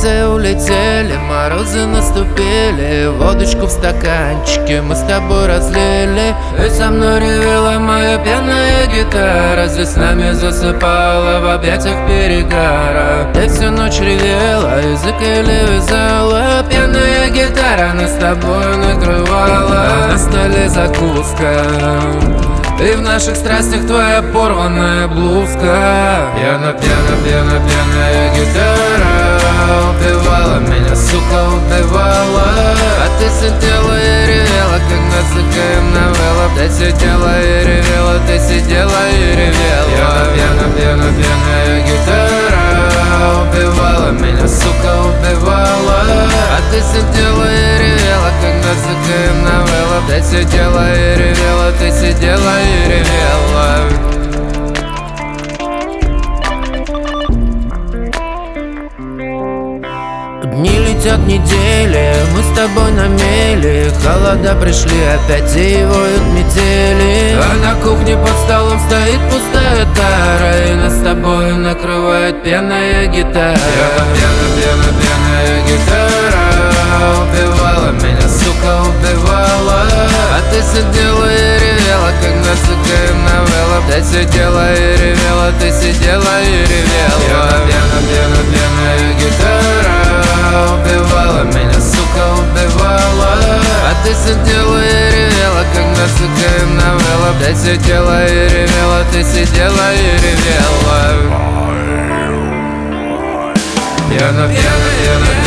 Месяцы улетели, морозы наступили, водочку в стаканчике мы с тобой разлили. Ты со мной ревела моя пьяная гитара, здесь с нами засыпала в объятиях перегара. Ты всю ночь ревела, язык еле вязала, пьяная гитара нас с тобой накрывала. На столе закуска, и в наших страстях твоя порванная блузка. Пьяная гитара убивала меня, сука, убивала. А ты сидела и ревела, как нас ЗКМ-новелла. Ты сидела и ревела, ты сидела и ревела. Пьяная гитара убивала меня, сука, убивала. А ты сидела и ревела, как нас ЗКМ-новелла. Ты сидела и ревела, ты сидела и ревела. Дни летят недели, мы с тобой на мели. Холода пришли, опять зевают метели. А на кухне под столом стоит пустая тара, и нас с тобой накрывает пьяная гитара. Пьяная гитара убивала меня, сука, убивала. А ты сидела и ревела, как на ЗКМ-новелла. Ты сидела и ревела, ты сидела и ревела. Пьяная гитара убивала меня, сука, убивала. А ты сидела и ревела, как на ЗКМ-новелла. Ты сидела и ревела, ты сидела и ревела. Пьяная